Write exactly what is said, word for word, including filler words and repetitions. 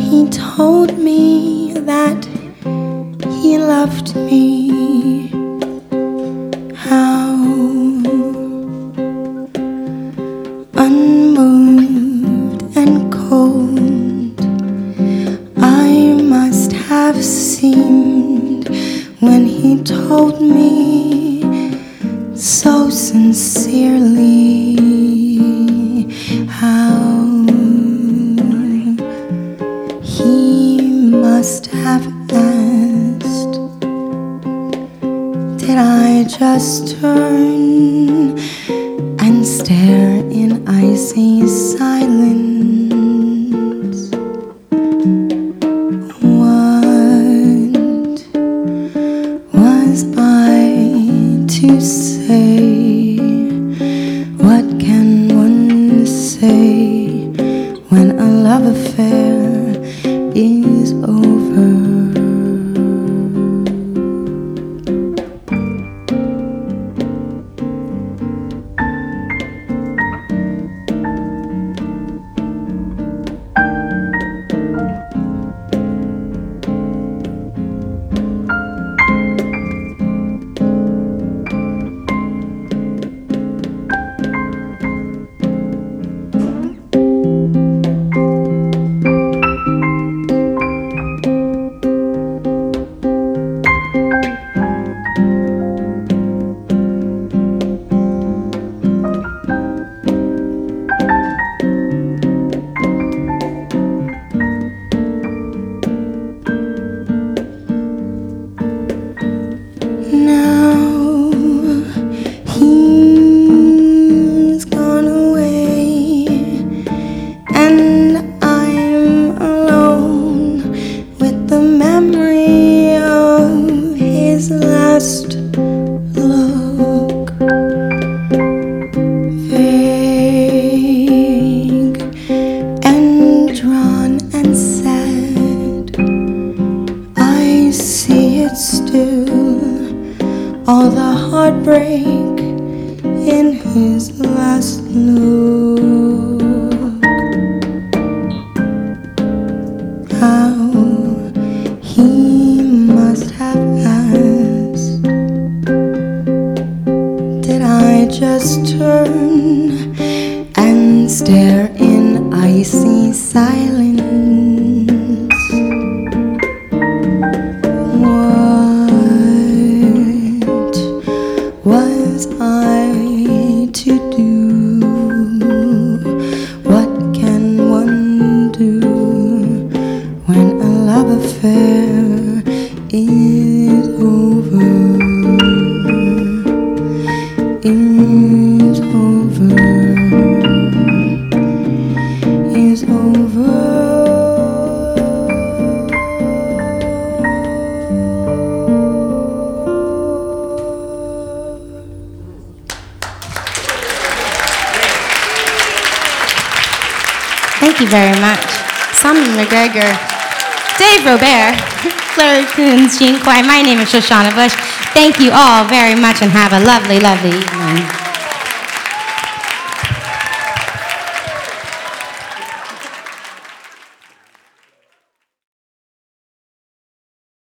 he told me that he loved me, how unmoved and cold I must have seemed when he told me so sincerely how he must have asked, did I just turn and stare in icy silence? What was I to say? What can one say when a love affair is over? Look, vague and drawn and sad, I see it still, all the heartbreak in his last look. How he must have asked, did I just turn and stare in icy silence? What was I to do? What can one do when a love affair is over? Is over, is over. Thank you very much. Simon McGregor, Dave Robert, Claire Coons, Jean Kwai. My name is Shoshana Bush. Thank you all very much and have a lovely, lovely evening.